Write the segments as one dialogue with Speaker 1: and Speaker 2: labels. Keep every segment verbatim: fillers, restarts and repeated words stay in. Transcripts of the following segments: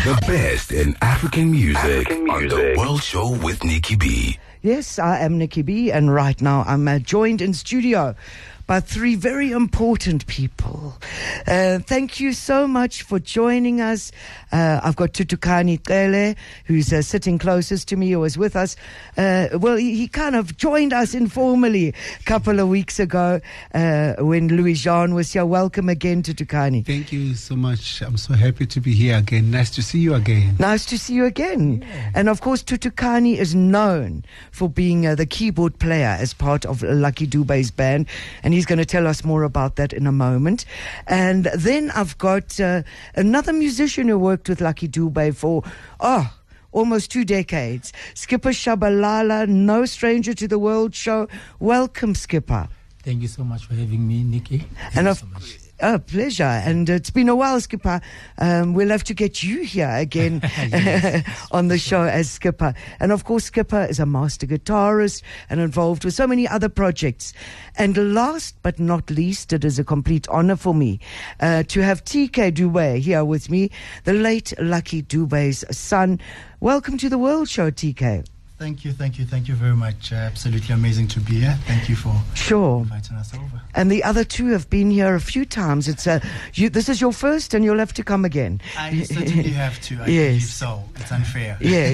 Speaker 1: The best in African music, African music. on The World Show with Nikki B.
Speaker 2: Yes, I am Nikki B, and right now I'm uh, joined in studio by three very important people. Uh, thank you so much for joining us. Uh, I've got Thuthukani Cele, who's uh, sitting closest to me, who was with us. Uh, well, he, he kind of joined us informally a couple of weeks ago uh, when Louis Jean was here. Welcome again, Thuthukani.
Speaker 3: Thank you so much. I'm so happy to be here again. Nice to see you again.
Speaker 2: Nice to see you again. Yeah. And of course, Thuthukani is known for being uh, the keyboard player as part of Lucky Dube's band, and he's going to tell us more about that in a moment. And then I've got uh, another musician who worked with Lucky Dube for, oh, almost two decades. Skipper Shabalala, no stranger to the World Show. Welcome, Skipper.
Speaker 4: Thank you so much for having me, Nikki. Thank
Speaker 2: and
Speaker 4: you
Speaker 2: of,
Speaker 4: so much.
Speaker 2: Oh, pleasure. And it's been a while, Skipper. Um, we'll have to get you here again yes, on the show as Skipper. And of course, Skipper is a master guitarist and involved with so many other projects. And last but not least, it is a complete honor for me uh, to have T K Dube here with me, the late Lucky Dube's son. Welcome to the World Show, T K.
Speaker 5: Thank you, thank you, thank you very much. Uh, absolutely amazing to be here. Thank you for
Speaker 2: sure.
Speaker 5: inviting us over.
Speaker 2: And the other two have been here a few times. It's uh, you, this is your first, and you'll have to come again.
Speaker 5: I certainly have to. I
Speaker 2: yes.
Speaker 5: believe so. It's unfair.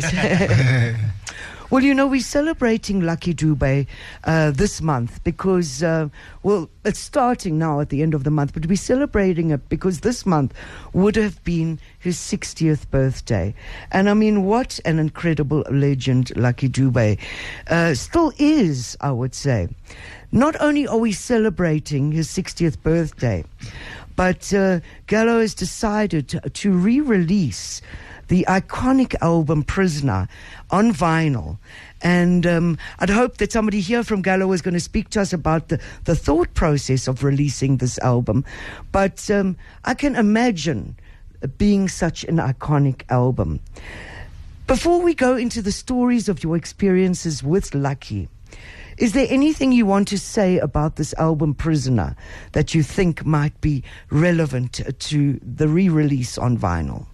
Speaker 2: Yes. Well, you know, we're celebrating Lucky Dube uh, this month because, uh, well, it's starting now at the end of the month, but we're celebrating it because this month would have been his sixtieth birthday. And I mean, what an incredible legend Lucky Dube uh, still is, I would say. Not only are we celebrating his sixtieth birthday, but uh, Gallo has decided to, to re-release the iconic album Prisoner on vinyl. And um, I'd hope that somebody here from Gallo is going to speak to us about the, the thought process of releasing this album. But um, I can imagine being such an iconic album. Before we go into the stories of your experiences with Lucky, is there anything you want to say about this album Prisoner that you think might be relevant to the re-release on vinyl?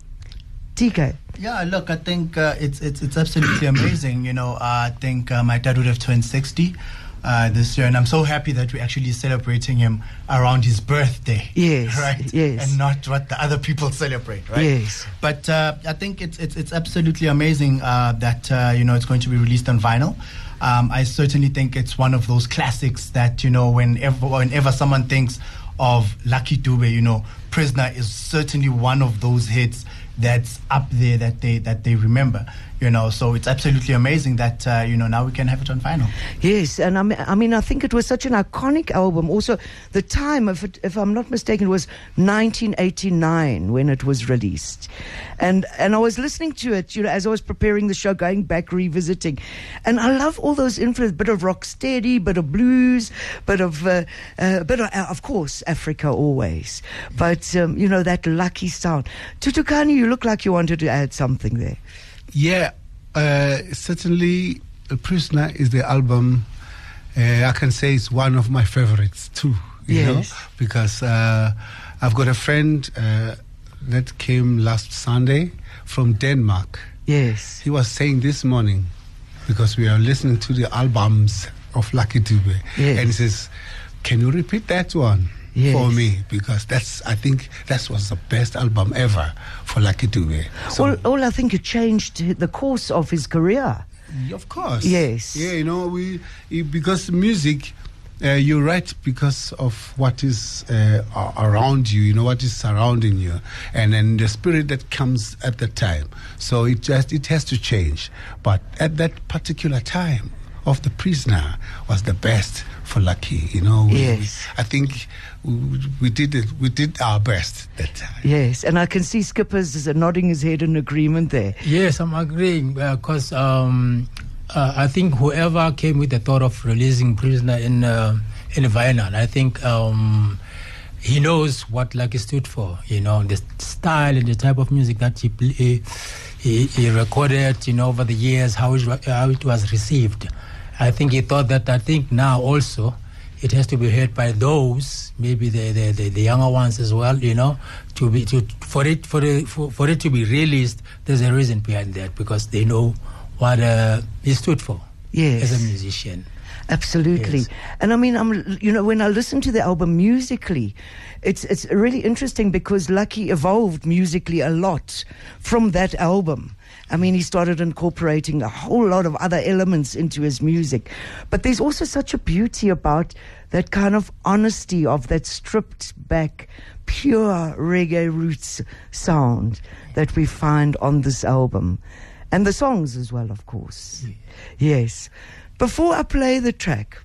Speaker 2: T K.
Speaker 5: Yeah, look, I think uh, it's it's it's absolutely amazing. You know, uh, I think uh, my dad would have turned sixty uh, this year, and I'm so happy that we're actually celebrating him around his birthday.
Speaker 2: Yes,
Speaker 5: right.
Speaker 2: Yes,
Speaker 5: and not what the other people celebrate. Right.
Speaker 2: Yes.
Speaker 5: But uh, I think it's it's it's absolutely amazing uh, that uh, you know it's going to be released on vinyl. Um, I certainly think it's one of those classics that you know whenever whenever someone thinks of Lucky Dube, you know, Prisoner is certainly one of those hits that's up there that they that they remember, you know. So it's absolutely amazing that uh, you know now we can have it on vinyl.
Speaker 2: Yes, and I mean, I mean, I think it was such an iconic album. Also, the time, if it, if I'm not mistaken, was nineteen eighty-nine when it was released, and and I was listening to it, you know, as I was preparing the show, going back revisiting, and I love all those influences, bit of rock steady, bit of blues, bit of uh, uh, bit of, uh, of course, Africa always, but um, you know that Lucky sound. Thuthukani, you look like you wanted to add something there.
Speaker 3: Yeah, uh, certainly Prisoner is the album, uh, I can say it's one of my favorites too, you
Speaker 2: yes.
Speaker 3: know, because uh, I've got a friend uh, that came last Sunday from Denmark.
Speaker 2: Yes.
Speaker 3: He was saying this morning, because we are listening to the albums of Lucky Dube,
Speaker 2: yes.
Speaker 3: and he says, can you repeat that one? Yes. For me, because that's I think that was the best album ever for Lucky Dube. So,
Speaker 2: well, well, I think it changed the course of his career.
Speaker 3: Of course,
Speaker 2: yes,
Speaker 3: yeah. You know, we because music, uh, you write because of what is uh, around you. You know what is surrounding you, and then the spirit that comes at the time. So it just it has to change. But at that particular time of The Prisoner was the best for Lucky. You know, we,
Speaker 2: yes.
Speaker 3: I think. We, we did it. We did our best that time.
Speaker 2: Yes, and I can see Skipper's nodding his head in agreement there.
Speaker 4: Yes, I'm agreeing because uh, um, uh, I think whoever came with the thought of releasing Prisoner in uh, in vinyl, I think um, he knows what Lucky stood for. You know, the style and the type of music that he he, he, he recorded. You know, over the years, how it, how it was received. I think he thought that. I think now also. it has to be heard by those, maybe the the, the, the younger ones as well, you know, to be to for it for the for, for it to be released. There's a reason behind that, because they know what uh, he stood for
Speaker 2: Yes.
Speaker 4: as a musician.
Speaker 2: Absolutely.
Speaker 4: Yes.
Speaker 2: And I mean, I'm, you know, when I listen to the album musically, it's it's really interesting because Lucky evolved musically a lot from that album. I mean, he started incorporating a whole lot of other elements into his music. But there's also such a beauty about that kind of honesty of that stripped back, pure reggae roots sound that we find on this album. And the songs as well, of course. Yes. Before I play the track,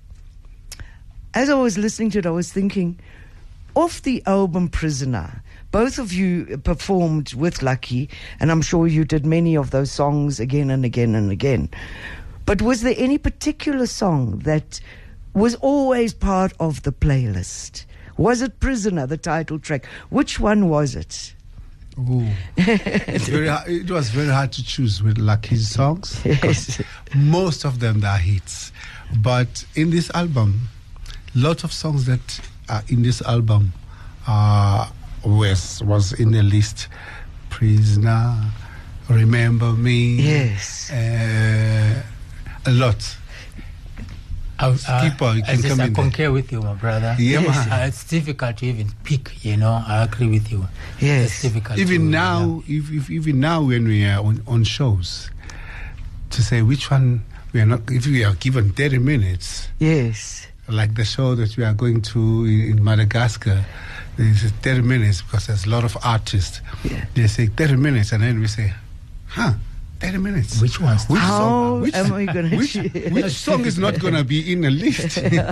Speaker 2: as I was listening to it, I was thinking, off the album Prisoner, both of you performed with Lucky, and I'm sure you did many of those songs again and again and again. But was there any particular song that was always part of the playlist? Was it Prisoner, the title track? Which one was it?
Speaker 3: Ooh. It's very hard, it was very hard to choose with Lucky's songs.
Speaker 2: Yes.
Speaker 3: Most of them are hits. But in this album, lot of songs that are in this album uh, was, was in the list. Prisoner, Remember Me.
Speaker 2: Yes.
Speaker 3: Uh, a lot.
Speaker 4: I,
Speaker 3: Skipper, you
Speaker 4: I,
Speaker 3: can
Speaker 4: just,
Speaker 3: come
Speaker 4: I
Speaker 3: in there.
Speaker 4: concur with you, my brother.
Speaker 3: Yeah,
Speaker 4: Yes.
Speaker 3: man.
Speaker 4: Uh, it's difficult to even pick, you know. I agree with you.
Speaker 2: Yes.
Speaker 4: It's difficult.
Speaker 3: Even
Speaker 4: to,
Speaker 3: now, if, if, even now when we are on, on shows, to say which one we are not, if we are given thirty minutes,
Speaker 2: Yes.
Speaker 3: like the show that we are going to in, in Madagascar, there's thirty minutes because there's a lot of artists.
Speaker 2: Yeah.
Speaker 3: They say thirty minutes, and then we say, huh, thirty minutes.
Speaker 4: Which ones?
Speaker 3: Which
Speaker 2: How
Speaker 3: song? Which,
Speaker 2: am I gonna
Speaker 3: which,
Speaker 2: choose?
Speaker 3: which song is not going to be in a list?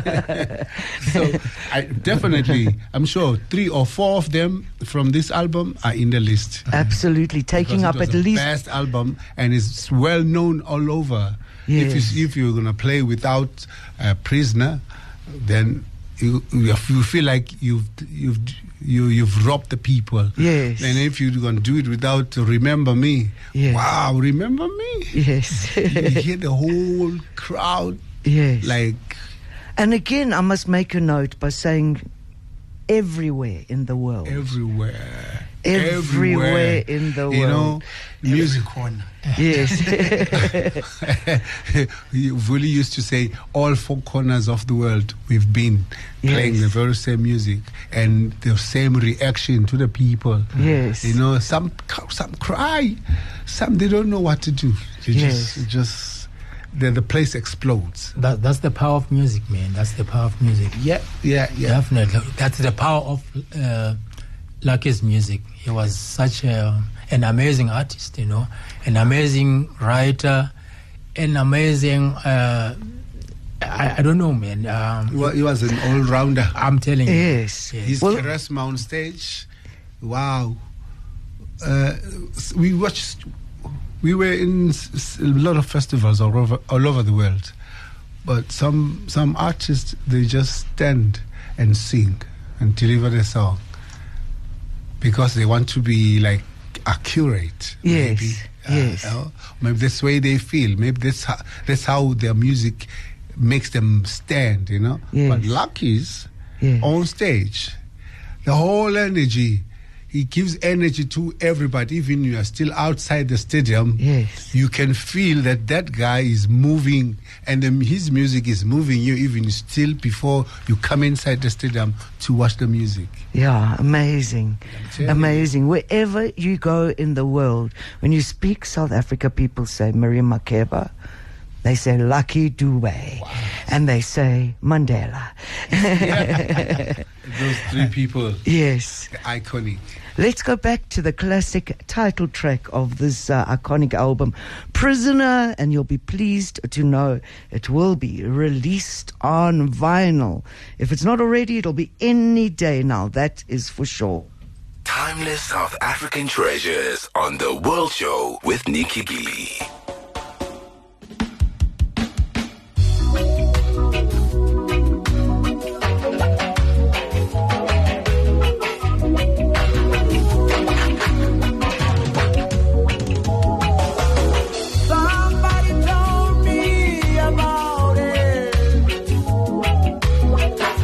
Speaker 3: So I definitely, I'm sure three or four of them from this album are in the list.
Speaker 2: Absolutely. Taking
Speaker 3: Because
Speaker 2: up
Speaker 3: it was
Speaker 2: at
Speaker 3: the
Speaker 2: least.
Speaker 3: best album, and it's well known all over.
Speaker 2: Yes.
Speaker 3: If you if you're gonna play without a Prisoner, then you you feel like you've you've you you've robbed the people.
Speaker 2: Yes.
Speaker 3: And if you're gonna do it without Remember Me,
Speaker 2: Yes.
Speaker 3: wow, Remember Me.
Speaker 2: Yes.
Speaker 3: You hear the whole crowd
Speaker 2: Yes.
Speaker 3: like.
Speaker 2: And again, I must make a note by saying everywhere in the world.
Speaker 3: Everywhere.
Speaker 2: Everywhere in the
Speaker 3: You know,
Speaker 2: world.
Speaker 3: music.
Speaker 5: corner.
Speaker 2: Yes.
Speaker 3: You really used to say all four corners of the world we've been playing
Speaker 2: Yes.
Speaker 3: the very same music and the same reaction to the people.
Speaker 2: Yes.
Speaker 3: You know, some some cry, some they don't know what to do. They
Speaker 2: Yes.
Speaker 3: just just the the place explodes.
Speaker 4: That, that's the power of music, man. That's the power of music.
Speaker 3: Yeah, yeah, yeah.
Speaker 4: Definitely. That's the power of uh, Lucky's music. He was such a, an amazing artist, you know, an amazing writer, an amazing, uh, I, I don't know, man. Um,
Speaker 3: He wa- he was an all rounder.
Speaker 4: I'm telling you.
Speaker 2: Yes.
Speaker 3: His
Speaker 2: Well-
Speaker 3: charisma on stage, wow. Uh, s- we watched, we were in s- s- a lot of festivals all over, all over the world, but some some artists, they just stand and sing and deliver the song because they want to be like accurate.
Speaker 2: Yes,
Speaker 3: Maybe,
Speaker 2: yes.
Speaker 3: you know? Maybe that's the way they feel. Maybe that's how, that's how their music makes them stand. You know.
Speaker 2: Yes.
Speaker 3: But Lucky's
Speaker 2: Yes.
Speaker 3: on stage, the whole energy, he gives energy to everybody. Even you are still outside the stadium,
Speaker 2: Yes.
Speaker 3: you can feel that that guy is moving, and the, his music is moving you even still before you come inside the stadium to watch the music.
Speaker 2: Yeah, amazing.
Speaker 3: telling you.
Speaker 2: Amazing. Wherever you go in the world, when you speak South Africa, people say Miriam Makeba. They say Lucky Dube. And they say Mandela.
Speaker 3: Those three people,
Speaker 2: Yes.
Speaker 3: iconic.
Speaker 2: Let's go back to the classic title track of this uh, iconic album, Prisoner, and you'll be pleased to know it will be released on vinyl. If it's not already, it'll be any day now, that is for sure.
Speaker 1: Timeless South African treasures on The World Show with Nikki B.
Speaker 6: Somebody told me about it.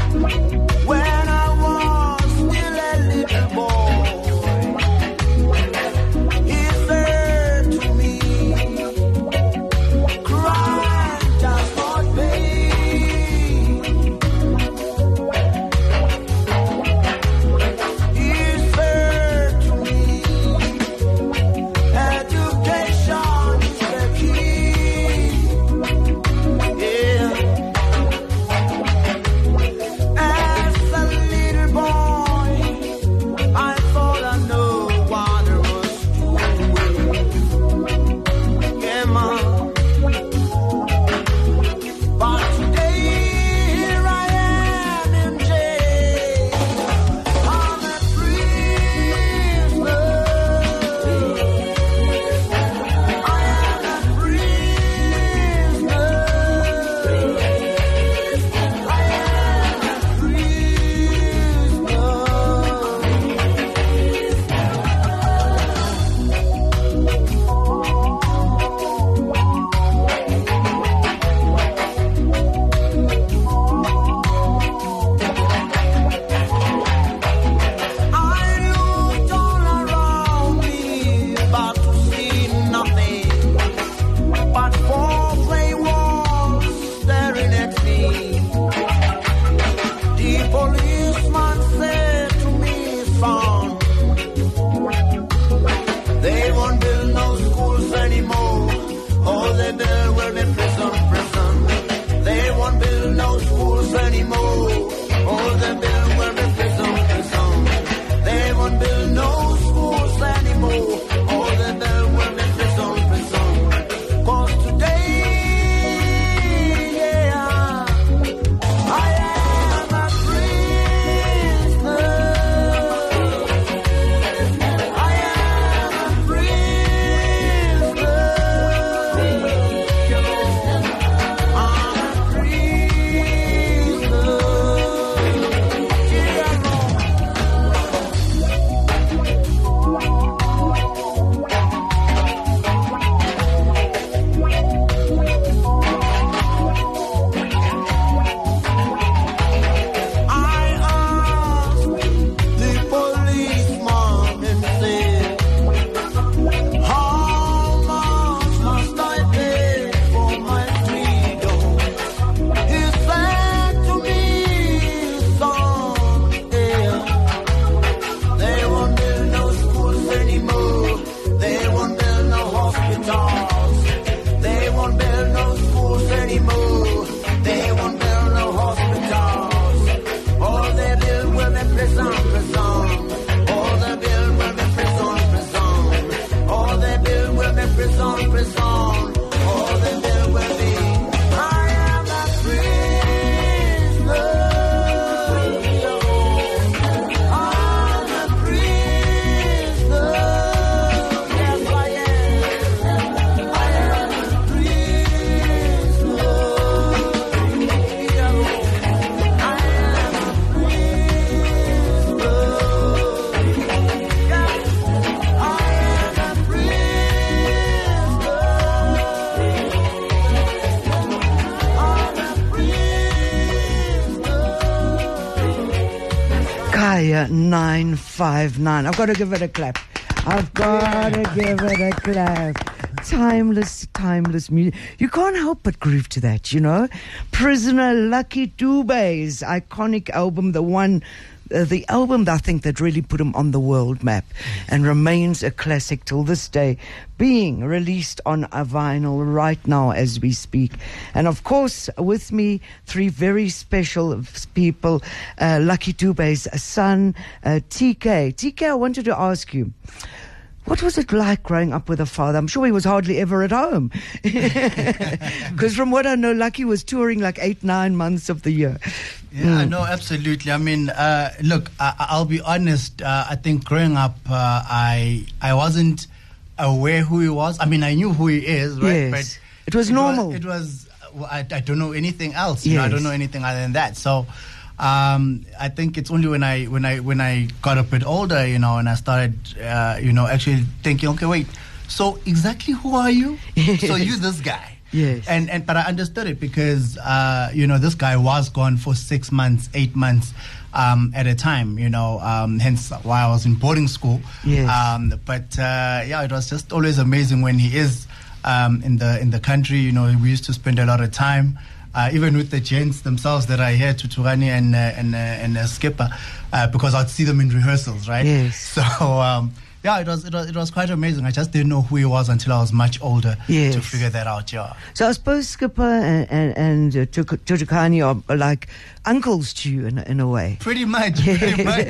Speaker 2: Area nine five nine. I've got to give it a clap. I've got to give it a clap. Timeless, timeless music. You can't help but groove to that, you know. Prisoner Lucky Dube's iconic album, the one, uh, the album that I think that really put him on the world map and remains a classic till this day, being released on a vinyl right now as we speak. And of course, with me, three very special people, uh, Lucky Dube's son, uh, T K. T K, I wanted to ask you, what was it like growing up with a father? I'm sure he was hardly ever at home. Because from what I know, Lucky was touring like eight, nine months of the year.
Speaker 5: Yeah,
Speaker 2: Mm.
Speaker 5: no, absolutely. I mean, uh, look, I, I'll be honest. Uh, I think growing up, uh, I I wasn't aware who he was. I mean, I knew who he is, right?
Speaker 2: Yes.
Speaker 5: But
Speaker 2: It was normal.
Speaker 5: It was. Well, I, I don't know anything else. You know, I
Speaker 2: Yes.
Speaker 5: don't know anything other than that. So. Um, I think it's only when I when I when I got a bit older, you know, and I started, uh, you know, actually thinking, okay, wait, so exactly who are you? So you this guy,
Speaker 2: Yes.
Speaker 5: and and but I understood it because uh, you know, this guy was gone for six months, eight months. Um, at a time, you know, um, hence why I was in boarding school.
Speaker 2: Yes.
Speaker 5: Um, but uh, yeah, it was just always amazing when he is um, in the in the country. You know, we used to spend a lot of time. Uh, even with the gents themselves that are here, Tuturani and uh, and uh, and uh, Skipper, uh, because I'd see them in rehearsals, right?
Speaker 2: Yes.
Speaker 5: So um, yeah, it was, it was it was quite amazing. I just didn't know who he was until I was much older
Speaker 2: Yes.
Speaker 5: to figure that out. Yeah.
Speaker 2: So I suppose Skipper and, and, and uh, Tuk- Tutukani are, are like uncles to you in, in a way.
Speaker 5: Pretty much, pretty much.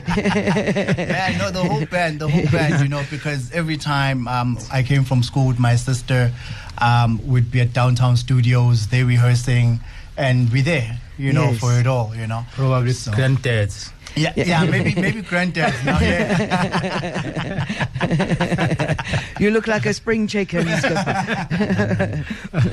Speaker 5: Yeah, no, the whole band, the whole band, you know, because every time um, I came from school with my sister, um, we'd be at Downtown Studios, they rehearsing, and we're there, you know,
Speaker 2: Yes.
Speaker 5: for it all, you know.
Speaker 4: Probably
Speaker 5: So-
Speaker 4: granddads.
Speaker 5: Yeah, yeah, maybe maybe granddads now. Yeah.
Speaker 2: You look like a spring chicken, Skipper.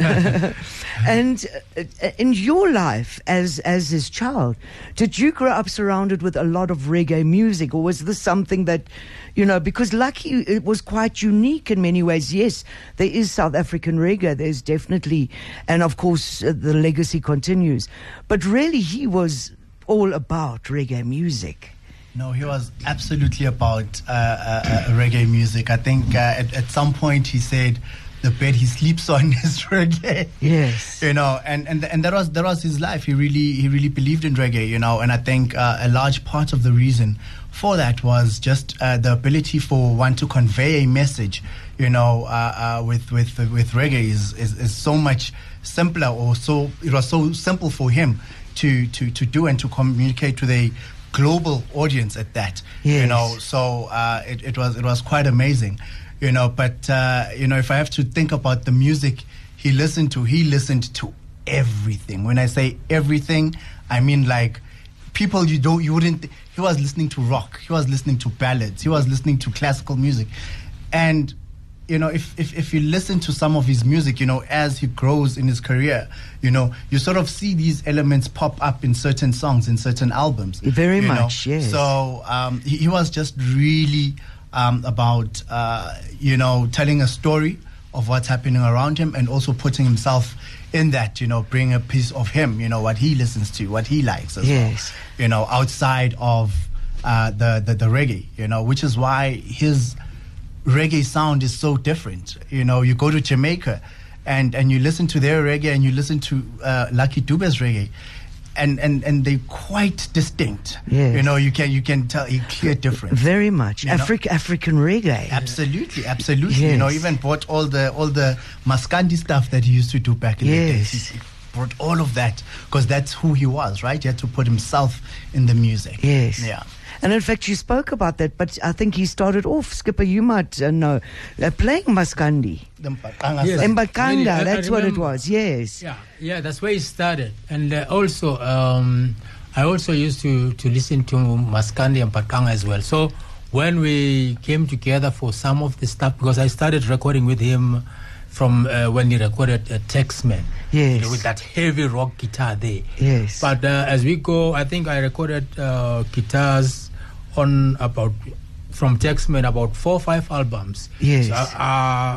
Speaker 2: And uh, in your life as as his child, did you grow up surrounded with a lot of reggae music, or was this something that, you know, because Lucky, it was quite unique in many ways. Yes, there is South African reggae, there's definitely, and of course uh, the legacy continues. But really, he was all about reggae music.
Speaker 5: No, he was absolutely about uh, uh, uh, reggae music. I think uh, at, at some point he said the bed he sleeps on is reggae.
Speaker 2: Yes.
Speaker 5: You know, and, and and that was that was his life. He really he really believed in reggae. You know, and I think uh, a large part of the reason for that was just uh, the ability for one to convey a message. You know, uh, uh, with with with reggae is, is is so much simpler, or so it was so simple for him to to to do and to communicate with a global audience at that.
Speaker 2: Yes.
Speaker 5: You know, so uh, it it was it was quite amazing. You know, but uh, you know, if I have to think about the music he listened to, he listened to everything. When I say everything, I mean like people you don't you wouldn't. He was listening to rock. He was listening to ballads. He was listening to classical music, and you know, if, if if you listen to some of his music, you know, as he grows in his career, you know, you sort of see these elements pop up in certain songs, in certain albums.
Speaker 2: Very
Speaker 5: you
Speaker 2: much,
Speaker 5: know.
Speaker 2: yes.
Speaker 5: So um, he, he was just really um, about, uh, you know, telling a story of what's happening around him, and also putting himself in that, you know, bring a piece of him, you know, what he listens to, what he likes as
Speaker 2: Yes.
Speaker 5: well, you know, outside of uh, the, the, the reggae, you know, which is why his reggae sound is so different. You know, you go to Jamaica and, and you listen to their reggae, and you listen to uh, Lucky Dube's reggae, and, and, and they're quite distinct.
Speaker 2: Yes.
Speaker 5: You know, you can you can tell a clear difference.
Speaker 2: Very much.
Speaker 5: You know?
Speaker 2: Afri- African reggae.
Speaker 5: Absolutely, absolutely. You know,
Speaker 2: Yes.
Speaker 5: even brought all the all the Maskandi stuff that he used to do back in the
Speaker 2: Yes.
Speaker 5: days. He he brought all of that because that's who he was, right? He had to put himself in the music.
Speaker 2: Yes.
Speaker 5: Yeah.
Speaker 2: And in fact, you spoke about that, but I think he started off, Skipper, you might uh, know, uh, playing Maskandi.
Speaker 5: The Mpakanga
Speaker 4: Yes.
Speaker 5: side.
Speaker 2: Mbakanda,
Speaker 4: Really, I- I
Speaker 2: that's what it
Speaker 4: remember.
Speaker 2: was, yes.
Speaker 4: Yeah, yeah, that's where it started. And uh, also, um, I also used to, to listen to Maskandi and Pakanga as well. So when we came together for some of the stuff, because I started recording with him from uh, when he recorded uh, Texman.
Speaker 2: Yes.
Speaker 4: You know, with that heavy rock guitar there.
Speaker 2: Yes.
Speaker 4: But uh, as we go, I think I recorded uh, guitars on about, from Texman, about four or five albums.
Speaker 2: Yes.
Speaker 4: So, uh,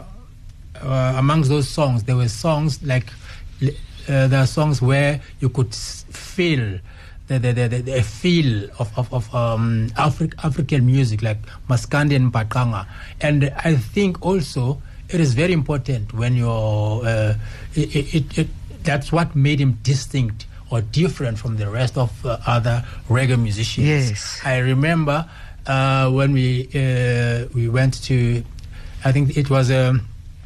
Speaker 4: uh, amongst those songs, there were songs like, uh, there are songs where you could s- feel the the, the, the feel of of, of um, Afri- African music like Maskandi and Mpaqanga. And I think also it is very important when you're uh, it, it, it, that's what made him distinct or different from the rest of uh, other reggae musicians.
Speaker 2: Yes.
Speaker 4: I remember uh, when we uh, we went to, I think it was a,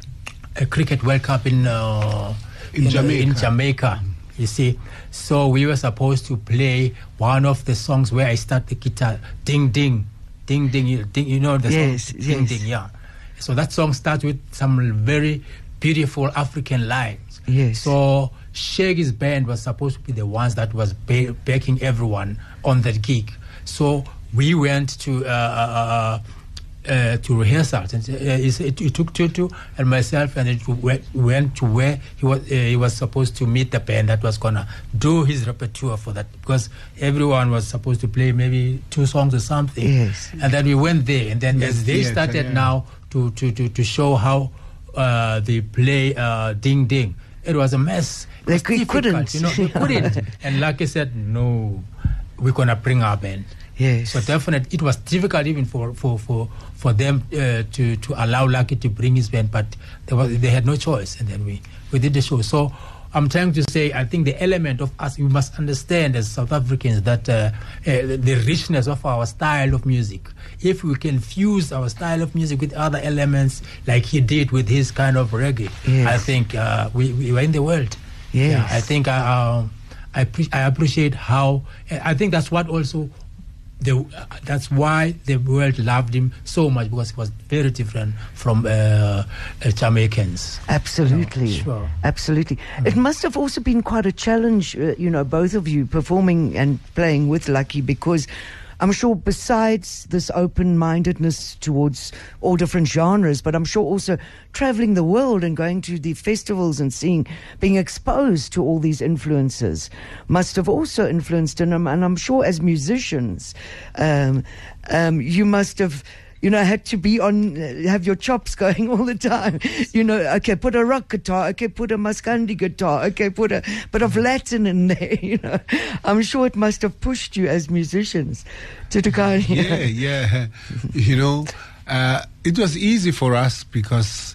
Speaker 4: a cricket World Cup in uh,
Speaker 3: in,
Speaker 4: in
Speaker 3: Jamaica.
Speaker 4: In Jamaica, you see. So we were supposed to play one of the songs where I start the guitar, ding ding, ding ding, you, ding, you know the
Speaker 2: Yes,
Speaker 4: song, ding
Speaker 2: yes.
Speaker 4: ding, yeah. So that song starts with some very beautiful African lines.
Speaker 2: Yes.
Speaker 4: So Shaggy's band was supposed to be the ones that was ba- backing everyone on that gig. So we went to uh, uh, uh, to rehearsals, and uh, it, it took Tutu and myself, and it went, went to where he was. Uh, he was supposed to meet the band that was gonna do his repertoire for that, because everyone was supposed to play maybe two songs or something.
Speaker 2: Yes.
Speaker 4: And then we went there, and then
Speaker 3: Yes,
Speaker 4: as they
Speaker 3: theatre,
Speaker 4: started
Speaker 3: yeah.
Speaker 4: now to, to, to, to show how uh, they play uh, Ding Ding, it was a mess. It
Speaker 2: They
Speaker 4: was
Speaker 2: cou-
Speaker 4: difficult,
Speaker 2: couldn't.
Speaker 4: You know, they couldn't. And like I said, no, we're gonna bring our band.
Speaker 2: Yes.
Speaker 4: So definitely, it was difficult even for for for, for them uh, to to allow Lucky to bring his band, but they was they had no choice, and then we we did the show. So I'm trying to say, I think the element of us, we must understand as South Africans that uh, uh, the richness of our style of music. If we can fuse our style of music with other elements, like he did with his kind of reggae,
Speaker 2: Yes.
Speaker 4: I think uh, we we were in the world.
Speaker 2: Yes.
Speaker 4: Yeah, I think I, uh, I, pre- I appreciate how. I think that's what also. The, uh, that's why the world loved him so much, because he was very different from uh, uh, Jamaicans.
Speaker 2: Absolutely.
Speaker 4: Oh, sure.
Speaker 2: Absolutely. It must have also been quite a challenge, uh, you know, both of you performing and playing with Lucky, because I'm sure besides this open-mindedness towards all different genres, but I'm sure also traveling the world and going to the festivals and seeing, being exposed to all these influences must have also influenced him. And I'm sure as musicians, um, um, you must have, you know, had to be on, uh, have your chops going all the time. You know, okay, put a rock guitar, okay, put a Maskandi guitar, okay, put a bit of Latin in there, you know. I'm sure it must have pushed you as musicians to, to kind of, you know.
Speaker 3: Yeah, yeah. You know, uh, it was easy for us because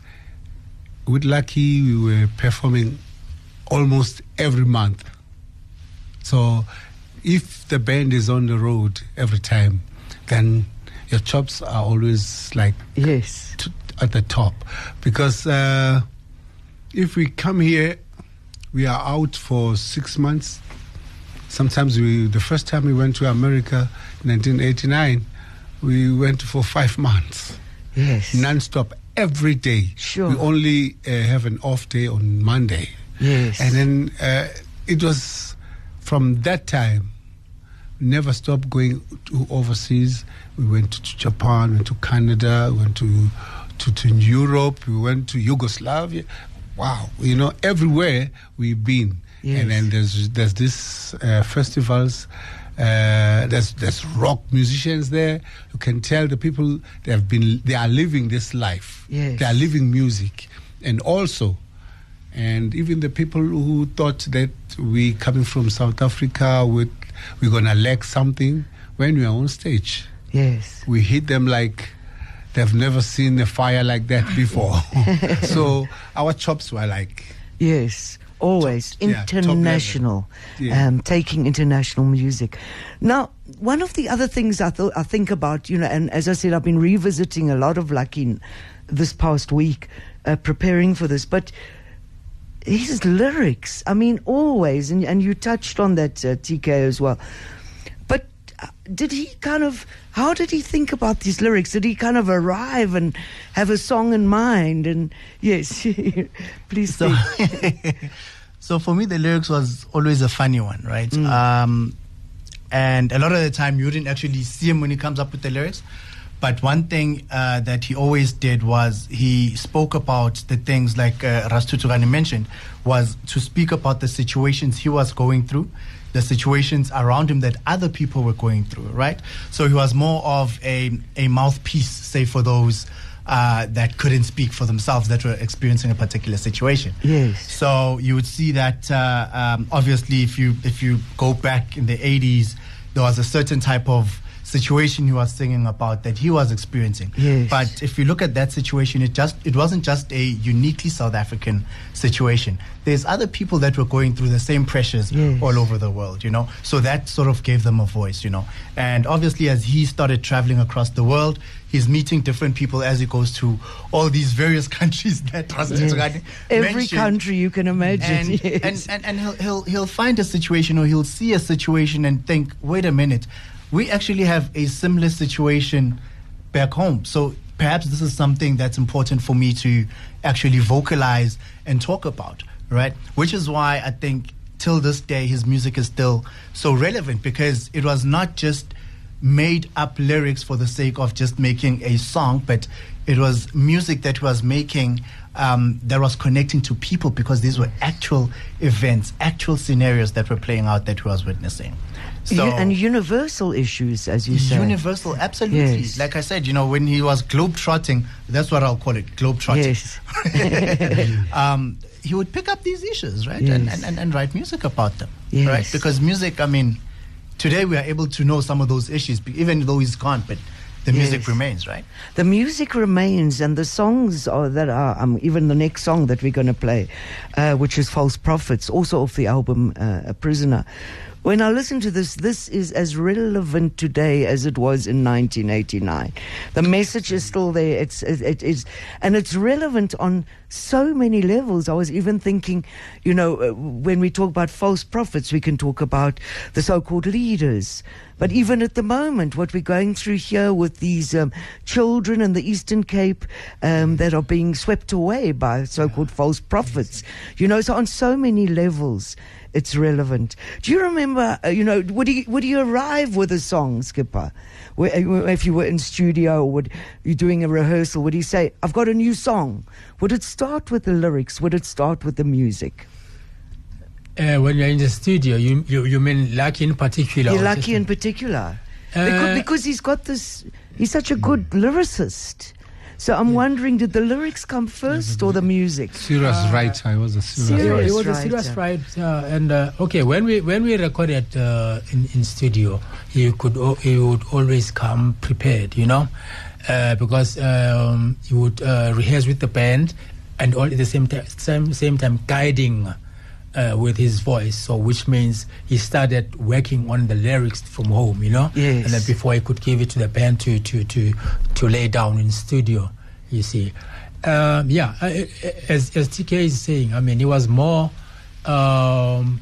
Speaker 3: with Lucky we were performing almost every month. So if the band is on the road every time, then your chops are always like
Speaker 2: Yes.
Speaker 3: t- at the top. Because uh, if we come here, we are out for six months. Sometimes we, the first time we went to America in nineteen eighty-nine, we went for five months,
Speaker 2: Yes.
Speaker 3: non-stop, every day.
Speaker 2: Sure.
Speaker 3: We only uh, have an off day on Monday.
Speaker 2: Yes.
Speaker 3: And then uh, it was from that time, never stopped going to overseas. We went to Japan, went to Canada, went to, to, to Europe, we went to Yugoslavia. Wow, you know, everywhere we've been.
Speaker 2: Yes.
Speaker 3: And then there's there's this uh, festivals, uh, there's there's rock musicians there. You can tell the people they have been they are living this life.
Speaker 2: Yes.
Speaker 3: They are living music, and also, and even the people who thought that we coming from South Africa with we're gonna lack something, when we are on stage,
Speaker 2: Yes.
Speaker 3: we hit them like they've never seen a fire like that before. So our chops were like.
Speaker 2: Yes, always
Speaker 3: Top- yeah, top level.
Speaker 2: international,
Speaker 3: Yeah.
Speaker 2: um, taking international music. Now, one of the other things I thought I think about, you know, and as I said, I've been revisiting a lot of Lucky this past week, uh, preparing for this, but his lyrics, I mean, always, and, and you touched on that, uh, T K, as well. But uh, did he kind of, how did he think about these lyrics? Did he kind of arrive and have a song in mind? And yes, please
Speaker 5: So,
Speaker 2: speak.
Speaker 5: so for me, the lyrics was always a funny one, right? Um, and a lot of the time, you didn't actually see him when he comes up with the lyrics. But one thing uh, that he always did was he spoke about the things like uh, Rastuturani mentioned, was to speak about the situations he was going through, the situations around him that other people were going through, right? So he was more of a, a mouthpiece, say, for those uh, that couldn't speak for themselves, that were experiencing a particular situation.
Speaker 2: Yes.
Speaker 5: So you would see that uh, um, obviously, if you if you go back in the eighties, there was a certain type of situation he was singing about that he was experiencing.
Speaker 2: Yes.
Speaker 5: But if you look at that situation, it just it wasn't just a uniquely South African situation. There's other people that were going through the same pressures
Speaker 2: Yes.
Speaker 5: all over the world, you know. So that sort of gave them a voice, you know. And obviously, as he started traveling across the world, he's meeting different people as he goes to all these various countries that
Speaker 2: Yes. Every
Speaker 5: mentioned.
Speaker 2: country you can imagine.
Speaker 5: And,
Speaker 2: yes.
Speaker 5: and, and, and he'll, he'll, he'll find a situation, or he'll see a situation and think, wait a minute, we actually have a similar situation back home. So perhaps this is something that's important for me to actually vocalize and talk about, right? Which is why I think till this day his music is still so relevant, because it was not just made up lyrics for the sake of just making a song, but it was music that was making um, that was connecting to people, because these were actual events, actual scenarios that were playing out that he was witnessing. So,
Speaker 2: U- and universal issues, as you say.
Speaker 5: universal, absolutely.
Speaker 2: Yes.
Speaker 5: Like I said, you know, when he was globe-trotting, that's what I'll call it, globe-trotting.
Speaker 2: Yes.
Speaker 5: um, he would pick up these issues, right?
Speaker 2: Yes.
Speaker 5: And, and, and, and write music about them,
Speaker 2: Yes.
Speaker 5: right? Because music, I mean, today we are able to know some of those issues, be- even though he's gone, but the music
Speaker 2: Yes.
Speaker 5: remains, right?
Speaker 2: The music remains, and the songs are that are um, even the next song that we're going to play, uh, which is "False Prophets," also off the album uh, "A Prisoner." When I listen to this, this is as relevant today as it was in nineteen eighty-nine. The message is still there. It's it, it is, and it's relevant on so many levels. I was even thinking, you know, uh, when we talk about false prophets, we can talk about the so-called leaders. But even at the moment, what we're going through here with these um, children in the Eastern Cape um, that are being swept away by so-called false prophets, you know, so on so many levels, it's relevant. Do you remember, uh, you know, would he, would he arrive with a song, Skipper? Where, if you were in studio or would, you're doing a rehearsal, would he say, I've got a new song? Would it start with the lyrics? Would it start with the music?
Speaker 4: Uh, when you're in the studio, you you, you mean Lucky in particular?
Speaker 2: Yeah,
Speaker 4: or
Speaker 2: Lucky
Speaker 4: just-
Speaker 2: in particular.
Speaker 4: Uh,
Speaker 2: because, because he's got this, he's such a good lyricist. So I'm wondering, did the lyrics come first or the music?
Speaker 3: Serious writer. I was a serious
Speaker 2: Serious
Speaker 4: Yeah,
Speaker 3: writer.
Speaker 4: it was a
Speaker 2: writer.
Speaker 4: serious writer, and uh, okay. When we when we recorded uh, in in studio, he could al- he would always come prepared, you know, uh, because um, he would uh, rehearse with the band, and all at the same time same same time guiding uh, with his voice. So which means he started working on the lyrics from home, you know,
Speaker 2: Yes.
Speaker 4: and then before he could give it to the band to to to to lay down in studio. You see. Um, yeah, uh, as, as T K is saying, I mean, he was more um,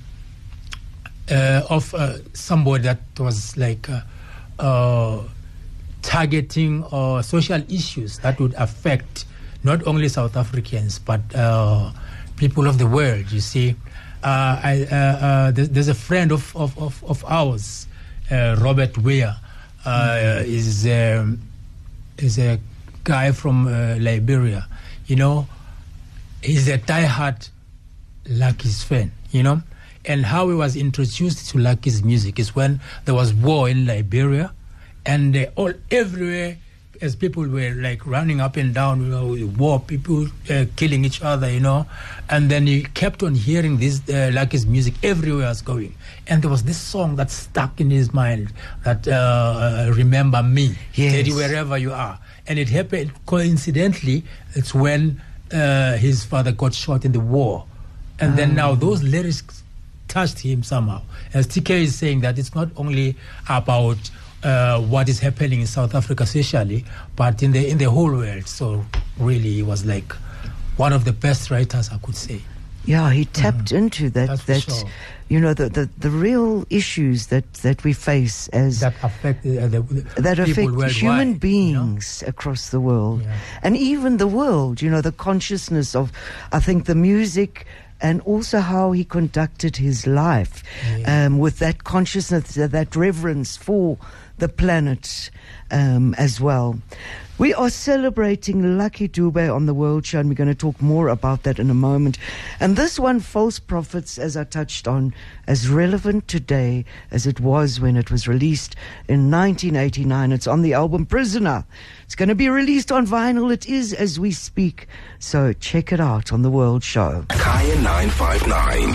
Speaker 4: uh, of uh, somebody that was like uh, uh, targeting uh, social issues that would affect not only South Africans but uh, people of the world. You see, uh, I, uh, uh, there's, there's a friend of of, of, of ours, uh, Robert Weir, uh, mm-hmm. is um, is a guy from uh, Liberia. You know, he's a diehard Lucky's fan, you know. And how he was introduced to Lucky's music is when there was war in Liberia, and uh, all everywhere, as people were like running up and down, you know, war, people uh, killing each other, you know. And then he kept on hearing this uh, Lucky's music everywhere I was going. And there was this song that stuck in his mind that uh, "Remember Me,"
Speaker 2: Yes.
Speaker 4: Teddy, wherever you are. And it happened coincidentally. It's when uh, his father got shot in the war, and then now those lyrics touched him somehow. As T K is saying, that it's not only about uh, what is happening in South Africa socially, but in the in the whole world. So really, he was like one of the best writers, I could say.
Speaker 2: Yeah, he tapped mm. into that,
Speaker 4: That's for
Speaker 2: that
Speaker 4: sure.
Speaker 2: you know, the, the, the real issues that, that we face as
Speaker 4: That affect uh, the, the
Speaker 2: that
Speaker 4: people
Speaker 2: affect
Speaker 4: worldwide,
Speaker 2: human
Speaker 4: you know?
Speaker 2: beings across the world,
Speaker 4: Yeah.
Speaker 2: and even the world. You know, the consciousness of, I think, the music, and also how he conducted his life,
Speaker 4: Yeah.
Speaker 2: um, with that consciousness, that reverence for the planet um, as well. We are celebrating Lucky Dube on the World Show, and we're going to talk more about that in a moment. And this one, False Prophets, as I touched on, as relevant today as it was when it was released in nineteen eighty-nine. It's on the album Prisoner. It's going to be released on vinyl. It is as we speak. So check it out on the World Show.
Speaker 1: Kaya nine five nine.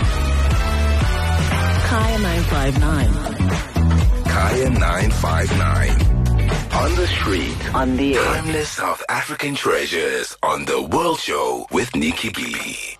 Speaker 6: Kaya nine five nine.
Speaker 1: Kaya nine five nine. On the street.
Speaker 6: On the air.
Speaker 1: Timeless South African treasures on the World Show with Nikki B.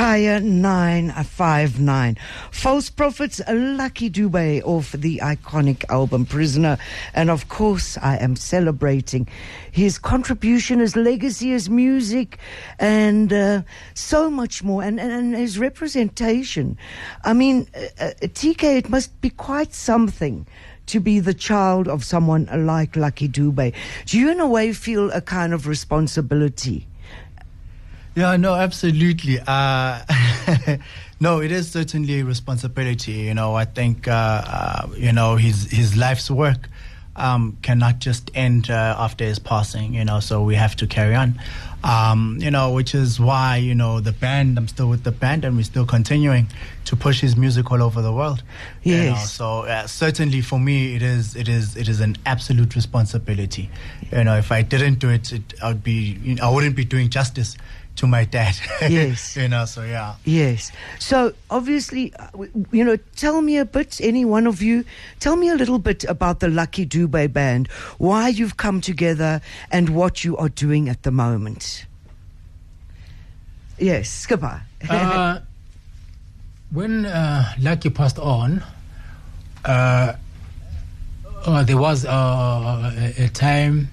Speaker 2: Kaya nine five nine. False Prophets, Lucky Dube off the iconic album Prisoner. And of course, I am celebrating his contribution, his legacy, his music, and uh, so much more, and, and, and his representation. I mean, uh, uh, T K, it must be quite something to be the child of someone like Lucky Dube. Do you in a way feel a kind of responsibility?
Speaker 5: Yeah, no, absolutely. Uh, no, it is certainly a responsibility. You know, I think, uh, uh, you know, his, his life's work um, cannot just end uh, after his passing, you know, so we have to carry on. Um, you know, which is why, you know, the band, I'm still with the band and we're still continuing to push his music all over the world.
Speaker 2: Yes.
Speaker 5: You know, so uh, certainly for me, it is, it is, it is an absolute responsibility. You know, if I didn't do it, it I would be, you know, I wouldn't be doing justice to my dad.
Speaker 2: Yes.
Speaker 5: You know, so yeah.
Speaker 2: Yes. So obviously, uh, you know, tell me a bit, any one of you, tell me a little bit about the Lucky Dube Band, why you've come together and what you are doing at the moment. Yes, Skipper.
Speaker 4: uh, when uh, Lucky passed on, uh, uh, there was uh, a, a time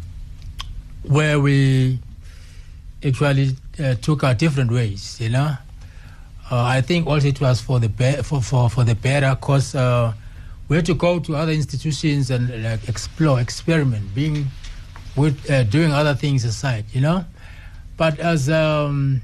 Speaker 4: where we actually uh, took our different ways, you know. Uh, I think also it was for the be- for, for, for the better, because uh, we had to go to other institutions and like explore, experiment, being with uh, doing other things aside, you know. But as um,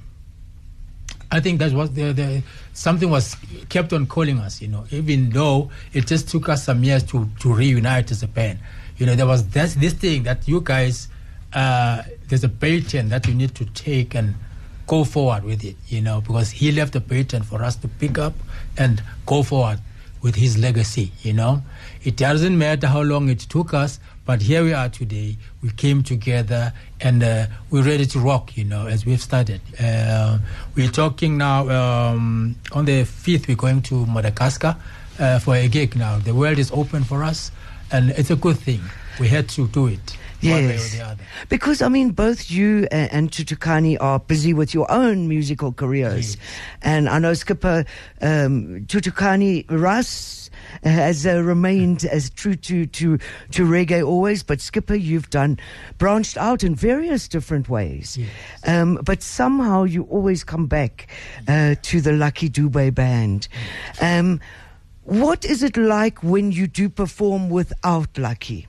Speaker 4: I think that was the, the something was kept on calling us, you know, even though it just took us some years to to reunite as a band. You know, there was this, this thing that you guys. Uh, there's a baton that you need to take and go forward with it, you know, because he left a baton for us to pick up and go forward with his legacy, you know. It doesn't matter how long it took us, but here we are today. We came together and uh, we're ready to rock, you know, as we've started. Uh, we're talking now, um, on the fifth, we're going to Madagascar uh, for a gig now. The world is open for us, and it's a good thing. We had to do it.
Speaker 2: Yes, because I mean, both you and, and Tutukani are busy with your own musical careers, yes. And I know Skipper um, Tutukani Ras has uh, remained as true to, to to reggae always, but Skipper, you've done branched out in various different ways, yes. um, but somehow you always come back uh, to the Lucky Dube Band. Um, what is it like when you do perform without Lucky?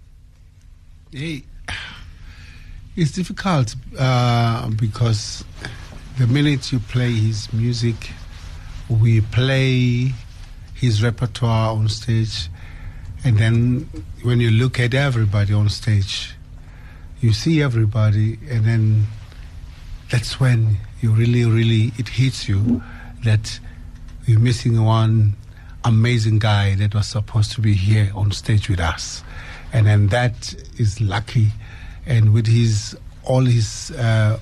Speaker 3: Hey, it's difficult uh, because the minute you play his music, we play his repertoire on stage, and then when you look at everybody on stage, you see everybody, and then that's when you really, really, it hits you that you're missing one amazing guy that was supposed to be here on stage with us. And then that is Lucky, and with his all his uh,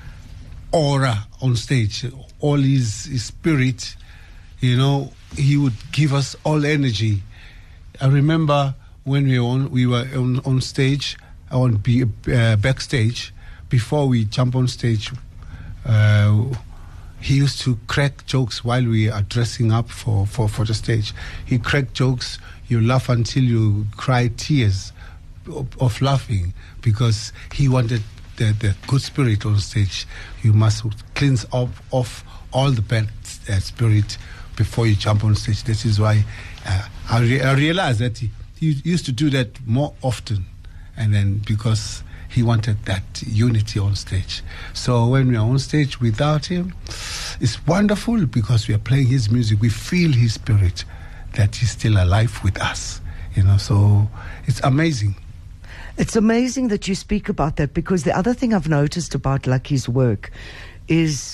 Speaker 3: aura on stage, all his, his spirit, you know, he would give us all energy. I remember when we were on, we were on, on stage, on be, uh, backstage, before we jump on stage, uh, he used to crack jokes while we are dressing up for, for, for the stage. He cracked jokes. You laugh until you cry tears of, of laughing, because he wanted the, the good spirit on stage. You must cleanse up off all the bad uh, spirit before you jump on stage. This is why uh, I, re- I realized that he, he used to do that more often, and then because he wanted that unity on stage. So when we are on stage without him, it's wonderful because we are playing his music. We feel his spirit, that he's still alive with us, you know, so it's amazing.
Speaker 2: It's amazing that you speak about that, because the other thing I've noticed about Lucky's work is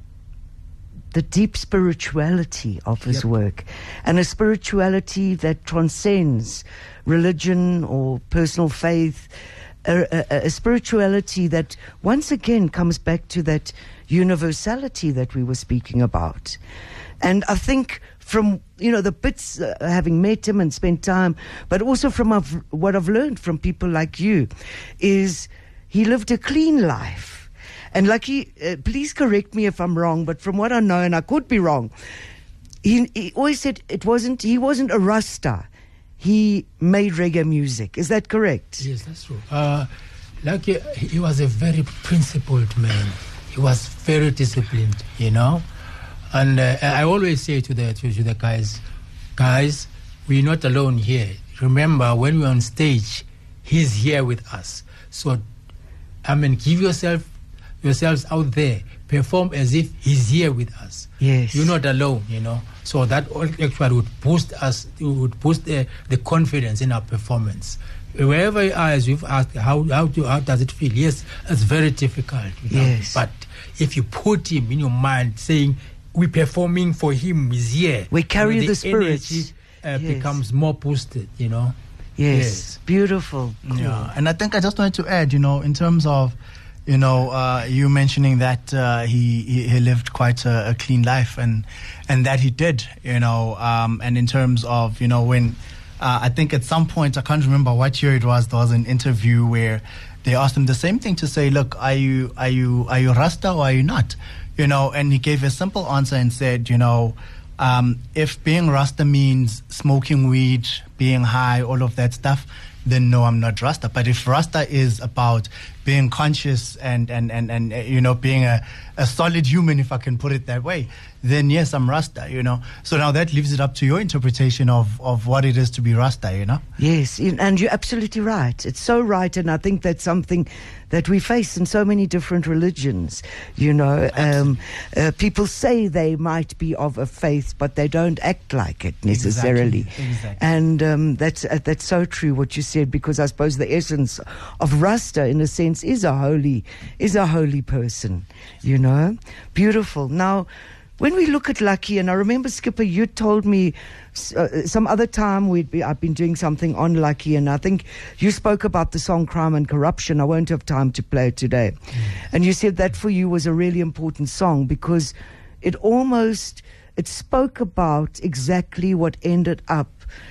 Speaker 2: the deep spirituality of his yep. work, and a spirituality that transcends religion or personal faith, a, a, a spirituality that once again comes back to that universality that we were speaking about. And I think from, you know, the bits, uh, having met him and spent time, but also from I've, what I've learned from people like you, is he lived a clean life. And Lucky, uh, please correct me if I'm wrong, but from what I know, and I could be wrong, he, he always said it wasn't. He wasn't a Rasta. He made reggae music. Is that correct?
Speaker 4: Yes, that's true. Uh, Lucky, he was a very principled man. He was very disciplined, you know. And uh, I always say to the to, to the guys, guys, we're not alone here. Remember, when we're on stage, he's here with us. So, I mean, give yourself yourselves out there. Perform as if he's here with us.
Speaker 2: Yes.
Speaker 4: You're not alone, you know. So that actually would boost us, it would boost the, the confidence in our performance. Wherever you are, as you've asked, how how, do, how does it feel? Yes, it's very difficult.
Speaker 2: Yes.
Speaker 4: But if you put him in your mind, saying, we're performing for him, he's here.
Speaker 2: We carry
Speaker 4: you know,
Speaker 2: the spirit.
Speaker 4: Energy, uh,
Speaker 2: Yes.
Speaker 4: becomes more boosted, you know.
Speaker 2: Yes.
Speaker 4: Yes.
Speaker 2: Beautiful. Cool.
Speaker 5: Yeah, and I think I just wanted to add, you know, in terms of, you know, uh, you mentioning that uh, he, he he lived quite a, a clean life, and and that he did, you know, um, and in terms of, you know, when uh, I think at some point, I can't remember what year it was, there was an interview where they asked him the same thing, to say, look, are you are you are you Rasta or are you not, you know, and he gave a simple answer and said, you know, um, if being Rasta means smoking weed, being high, all of that stuff, then no, I'm not Rasta. But if Rasta is about being conscious and, and, and, and uh, you know, being a, a solid human, if I can put it that way, then yes, I'm Rasta, you know. So now that leaves it up to your interpretation of, of what it is to be Rasta, you know.
Speaker 2: Yes, and you're absolutely right. It's so right, and I think that's something that we face in so many different religions, you know. Um, uh, people say they might be of a faith, but they don't act like it necessarily.
Speaker 5: Exactly. Exactly.
Speaker 2: And um, that's uh, that's so true what you said, because I suppose the essence of Rasta, in a sense, is a holy is a holy person, you know. Beautiful. Now, when we look at Lucky, and I remember, Skipper, you told me uh, some other time we'd be, I've been doing something on Lucky, and I think you spoke about the song Crime and Corruption. I won't have time to play it today. Mm. And you said that for you was a really important song because it almost, it spoke about exactly what ended up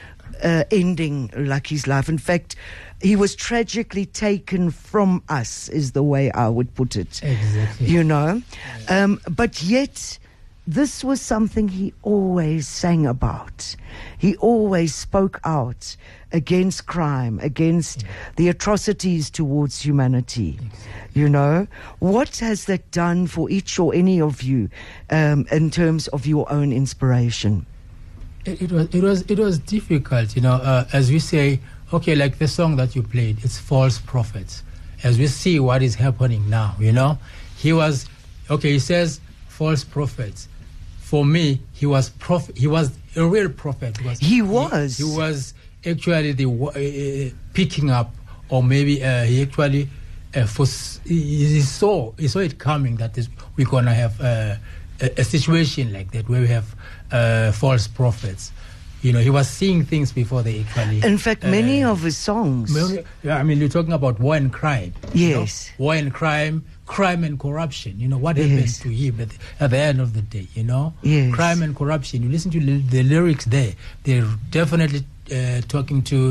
Speaker 2: uh, ending Lucky's life. In fact, he was tragically taken from us, is the way I would put it.
Speaker 4: Exactly.
Speaker 2: You know? Um, but yet, this was something he always sang about. He always spoke out against crime, against yeah. the atrocities towards humanity. Exactly. You know? What has that done for each or any of you um, in terms of your own inspiration?
Speaker 4: It, it was it was it was difficult, you know, uh, as we say, okay, like the song that you played, it's false prophets. As we see what is happening now, you know, he was, okay, he says false prophets. For me, he was prof- He was a real prophet. He was.
Speaker 2: He was,
Speaker 4: he, he was actually the uh, picking up, or maybe uh, he actually uh, for, he, he saw he saw it coming that is, we're gonna have uh, a, a situation like that where we have uh, false prophets. You know, he was seeing things before they actually...
Speaker 2: In fact, uh, many of his songs...
Speaker 4: Many, I mean, you're talking about war and crime.
Speaker 2: Yes.
Speaker 4: You know? War and crime, crime and corruption. You know, what yes. happened to him at the, at the end of the day, you know?
Speaker 2: Yes.
Speaker 4: Crime and corruption. You listen to li- the lyrics there. They're definitely uh, talking to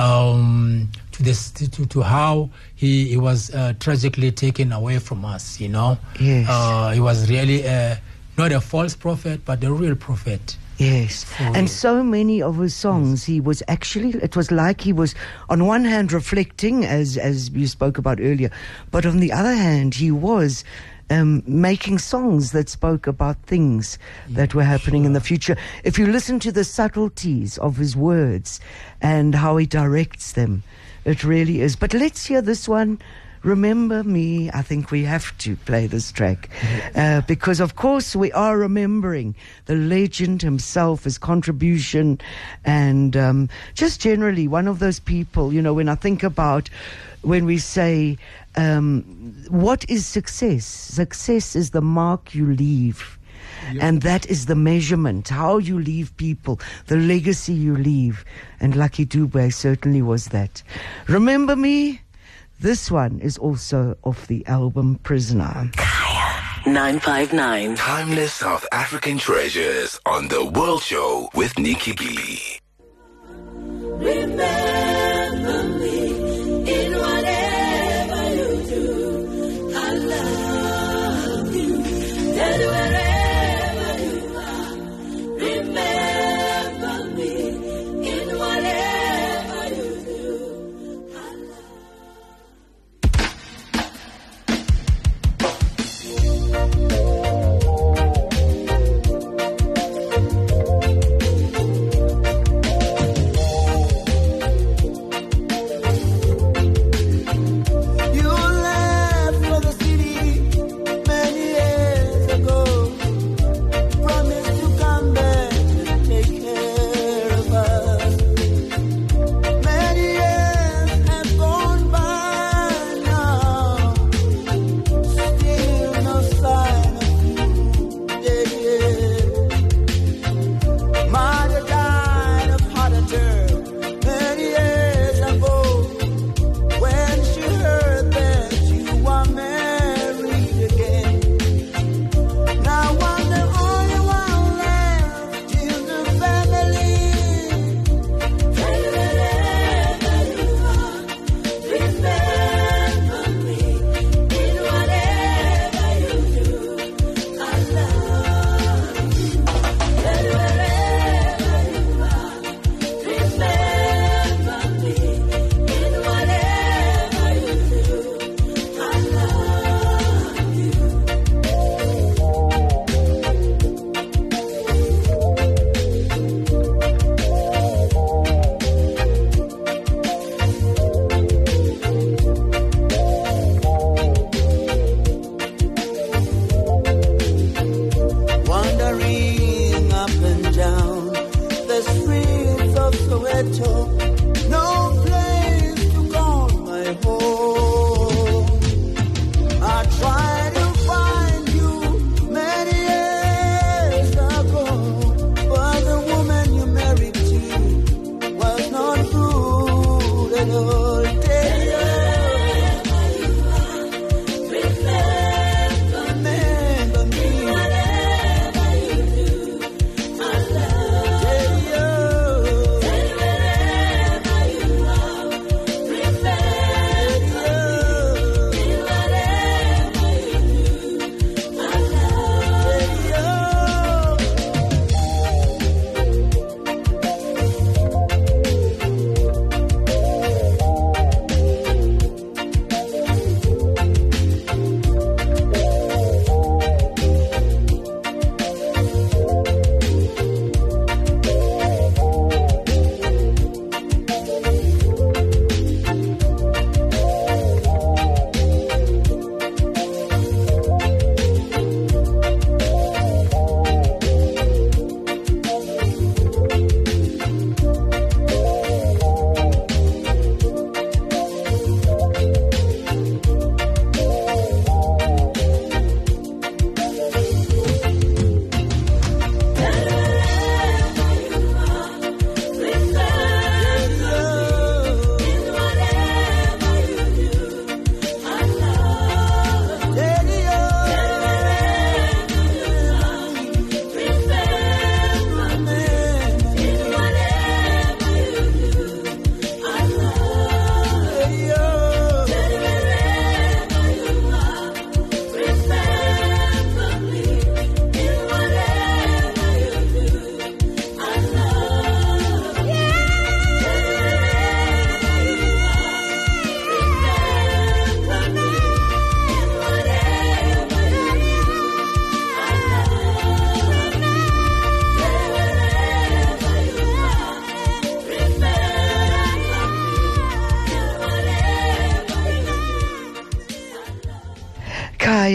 Speaker 4: um, to, this, to to how he, he was uh, tragically taken away from us, you know?
Speaker 2: Yes.
Speaker 4: Uh, he was really uh, not a false prophet, but a real prophet.
Speaker 2: Yes, and so many of his songs, he was actually, it was like he was on one hand reflecting, as as you spoke about earlier, but on the other hand, he was um, making songs that spoke about things yeah, that were happening sure. in the future. If you listen to the subtleties of his words and how he directs them, it really is. But let's hear this one. Remember Me. I think we have to play this track uh, because, of course, we are remembering the legend himself, his contribution, and um, just generally one of those people, you know, when I think about when we say, um, what is success? Success is the mark you leave. Yep. And that is the measurement, how you leave people, the legacy you leave. And Lucky Dube certainly was that. Remember Me? This one is also off the album Prisoner.
Speaker 6: Kaya nine five nine.
Speaker 1: Timeless South African treasures on The World Show with Nikki Gili.
Speaker 7: Remember me in whatever you do. I love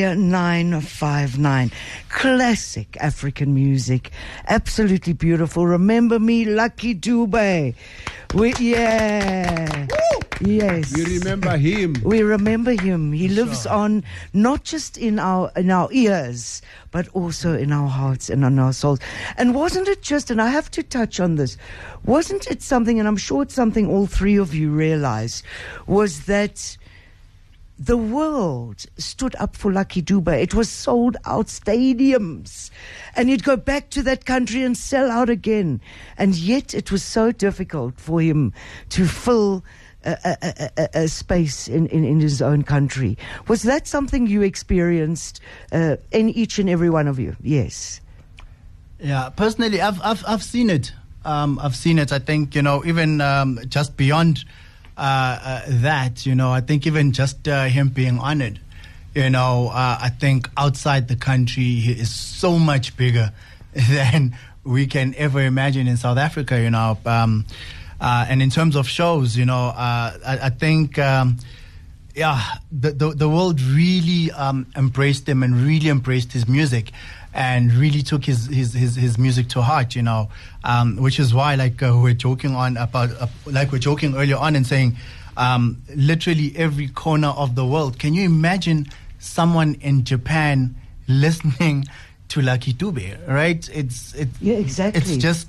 Speaker 2: Fire nine five nine. Classic African music. Absolutely beautiful. Remember me, Lucky Dube. We, yeah. Woo! Yes.
Speaker 3: You remember him.
Speaker 2: We remember him. He lives
Speaker 4: Sure.
Speaker 2: on not just in our in our ears, but also in our hearts and in our souls. And wasn't it just, and I have to touch on this, wasn't it something, and I'm sure it's something all three of you realize, was that the world stood up for Lucky Dube. It was sold out stadiums. And you'd go back to that country and sell out again. And yet it was so difficult for him to fill a, a, a, a space in, in, in his own country. Was that something you experienced uh, in each and every one of you? Yes.
Speaker 5: Yeah, personally, I've I've I've seen it. Um, I've seen it. I think, you know, even um, just beyond uh, uh, that, you know, I think even just uh, him being honored, you know, uh, I think outside the country he is so much bigger than we can ever imagine in South Africa, you know. Um, uh, and in terms of shows, you know, uh, I, I think. Um, Yeah, the, the the world really um, embraced him and really embraced his music, and really took his his his, his music to heart. You know, um, which is why, like uh, we're joking on about, uh, like we're joking earlier on and saying, um, literally every corner of the world. Can you imagine someone in Japan listening to Lucky Dube? Right? It's it.
Speaker 2: Yeah, exactly.
Speaker 5: It's just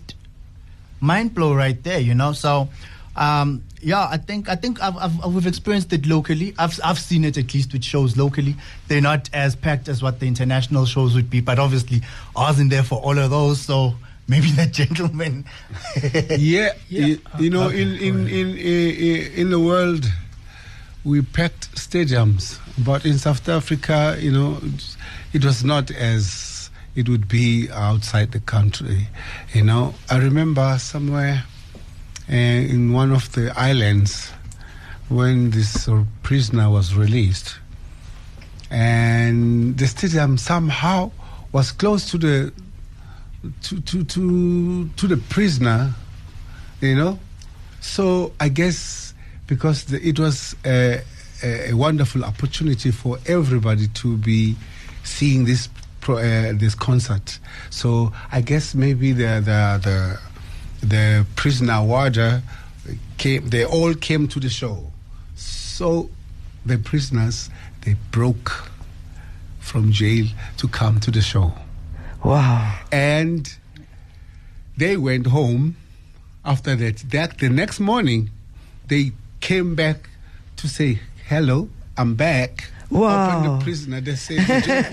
Speaker 5: mind blow right there. You know, so. Um, yeah, I think I think I've, I've, we've experienced it locally. I've I've seen it at least with shows locally. They're not as packed as what the international shows would be, but obviously I wasn't there for all of those, so maybe that gentleman.
Speaker 3: Yeah,
Speaker 4: Yeah.
Speaker 3: You, you know,
Speaker 4: Okay,
Speaker 3: in in, in in in the world, we packed stadiums, but in South Africa, you know, it was not as it would be outside the country. You know, I remember somewhere. Uh, in one of the islands when this uh, prisoner was released, and the stadium somehow was close to the to to to, to the prisoner, you know. So I guess because the, it was a, a wonderful opportunity for everybody to be seeing this pro, uh, this concert. So I guess maybe the the the the prisoner warder came, they all came to the show. So the prisoners, they broke from jail to come to the show.
Speaker 2: Wow.
Speaker 3: And they went home after that. that. The next morning, they came back to say, hello, I'm back.
Speaker 2: Wow.
Speaker 3: Open the prisoner, they said to jail.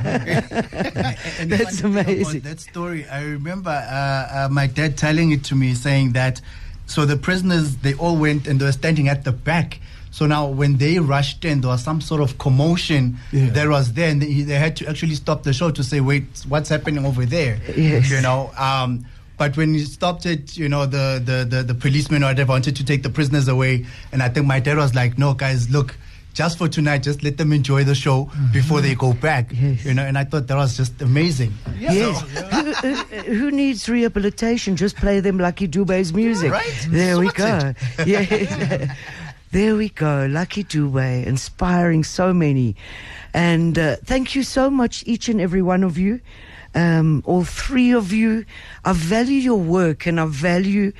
Speaker 5: And the
Speaker 2: That's
Speaker 5: funny thing
Speaker 2: amazing.
Speaker 5: about that story, I remember uh, uh, my dad telling it to me, saying that, so the prisoners, they all went and they were standing at the back. So now when they rushed in, there was some sort of commotion
Speaker 4: Yeah.
Speaker 5: that was there, and they, they had to actually stop the show to say, wait, what's happening over there?
Speaker 2: Yes.
Speaker 5: You know, um, but when you stopped it, you know, the, the, the, the policemen or whatever wanted to take the prisoners away. And I think my dad was like, no, guys, look, just for tonight, just let them enjoy the show
Speaker 2: Mm-hmm.
Speaker 5: before they go back.
Speaker 2: Yes.
Speaker 5: You know, and I thought that was just amazing.
Speaker 2: Yes. Who, who, who needs rehabilitation? Just play them Lucky Dube's music.
Speaker 5: Right.
Speaker 2: There we
Speaker 5: Sort
Speaker 2: go. Yeah. There we go. Lucky Dube, inspiring so many. And uh, thank you so much, each and every one of you. Um, all three of you. I value your work, and I value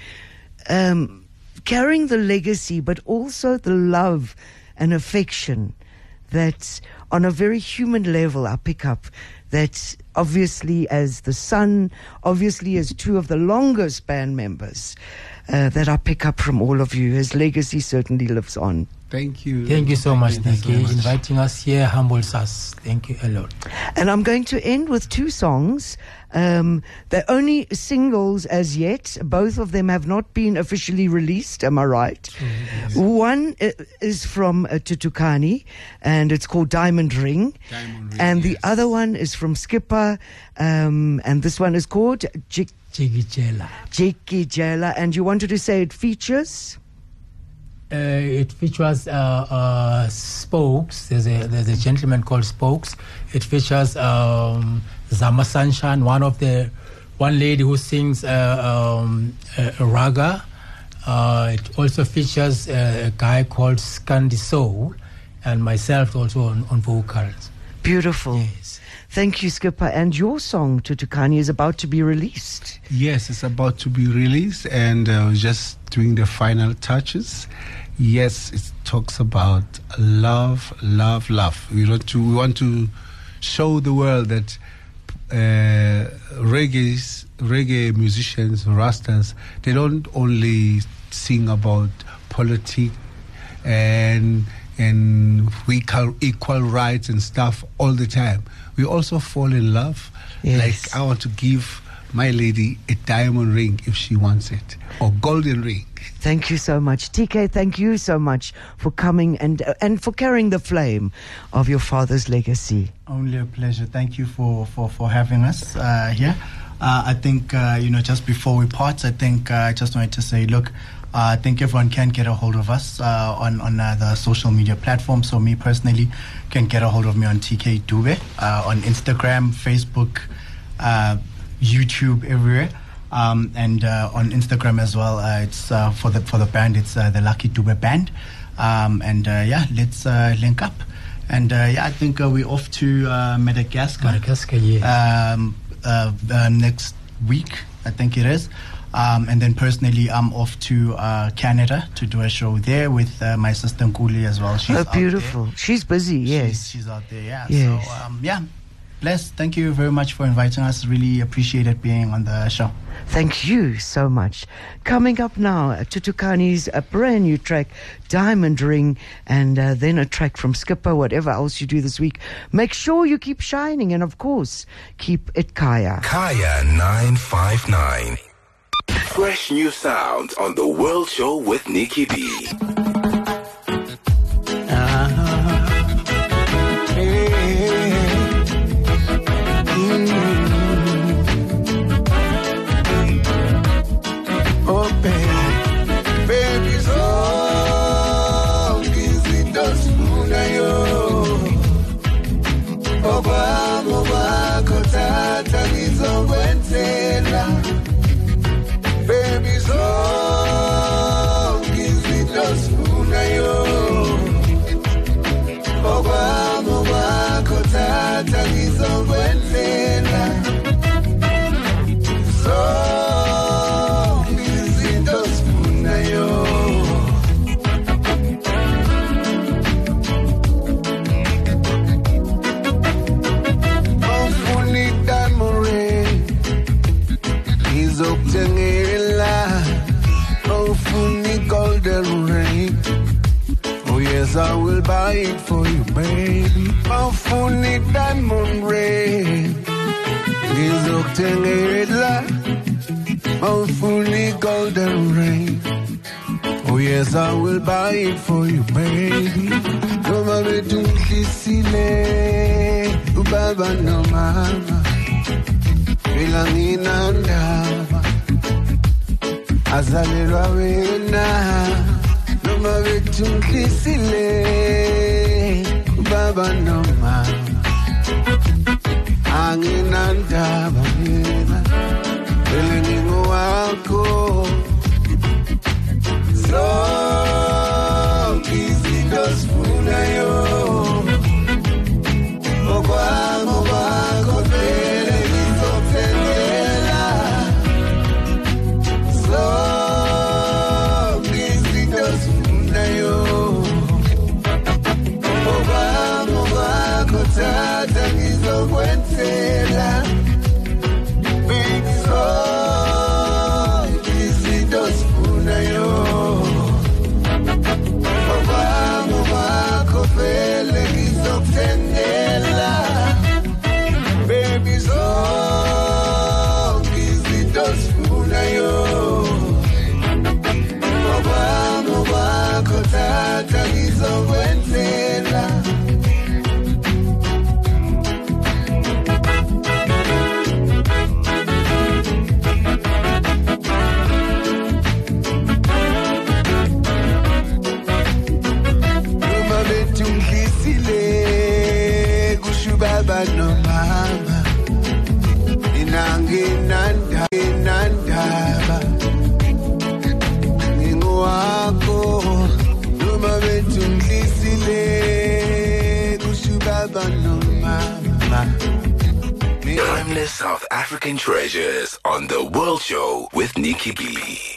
Speaker 2: um, carrying the legacy, but also the love and affection that on a very human level I pick up, that obviously as the son, obviously as two of the longest band members, uh, that I pick up from all of you. His legacy certainly lives on.
Speaker 3: Thank you.
Speaker 4: Thank you so much,
Speaker 3: Thank you so
Speaker 4: Nikki.
Speaker 3: much.
Speaker 4: Inviting us here humbles us. Thank you a lot.
Speaker 2: And I'm going to end with two songs. Um, they're only singles as yet. Both of them have not been officially released, am I right?
Speaker 3: Yes.
Speaker 2: One uh, is from uh, Tutukani, and it's called Diamond Ring.
Speaker 3: Diamond Ring,
Speaker 2: and the
Speaker 3: yes.
Speaker 2: other one is from Skipper, um, and this one is called Jik-
Speaker 4: Chigichela.
Speaker 2: Jiki Jela. And you wanted to say it features?
Speaker 4: Uh, it features uh, uh, Spokes. There's a there's a gentleman called Spokes. It features um, Zama Sunshine, one of the one lady who sings uh, um, a, a raga. Uh, it also features uh, a guy called Scandi Soul, and myself also on, on vocals.
Speaker 2: Beautiful.
Speaker 4: Yes.
Speaker 2: Thank you, Skipper. And your song, Tutukani, is about to be released.
Speaker 3: Yes, it's about to be released, and uh, just doing the final touches. Yes, it talks about love, love, love. We want to, we want to show the world that uh, reggae, reggae musicians, Rastas, they don't only sing about politics and and equal, equal rights and stuff all the time. We also fall in love.
Speaker 2: Yes.
Speaker 3: Like, I want to give my lady a diamond ring if she wants it, or golden ring.
Speaker 2: Thank you so much. T K, thank you so much for coming and uh, and for carrying the flame of your father's legacy.
Speaker 5: Only a pleasure. Thank you for, for, for having us uh, here. Uh, I think, uh, you know, just before we part, I think uh, I just wanted to say, look, Uh, I think everyone can get a hold of us uh, on, on uh, the social media platforms. So me personally can get a hold of me on T K Dube, uh, on Instagram, Facebook, uh, YouTube, everywhere. Um, and uh, on Instagram as well, uh, it's uh, for the for the band, it's uh, the Lucky Dube Band. Um, and uh, yeah, let's uh, link up. And uh, yeah, I think uh, we're off to uh, Madagascar.
Speaker 4: Madagascar, yes.
Speaker 5: Um, uh, uh, next week, I think it is. Um, and then personally, I'm off to uh, Canada to do a show there with uh, my sister Nkuli as well. She's
Speaker 2: Oh,
Speaker 5: out
Speaker 2: beautiful.
Speaker 5: there.
Speaker 2: She's busy, yes.
Speaker 5: She's, she's out there, yeah.
Speaker 2: Yes.
Speaker 5: So, um, yeah. Bless, thank you very much for inviting us. Really appreciated being on the show.
Speaker 2: Thank you so much. Coming up now, Tutukani's a brand new track, Diamond Ring, and uh, then a track from Skipper, whatever else you do this week. Make sure you keep shining, and of course, keep it Kaya.
Speaker 1: Kaya nine five nine. Fresh new sounds on the World Show with Nikki B.
Speaker 7: I will buy it for you, baby. My funny diamond ring is octangela. My funny golden ring. Oh yes, I will buy it for you, baby. No mama tunkisile, ubaba no mama. Ilangina ndaba, azalelwa wena. Mama vetunkisile baba no mama angina ndaba mina eleningo wako so easy does funa yo okwango wako vele izotengela so
Speaker 1: Timeless South African treasures on The World Show with Nikki B.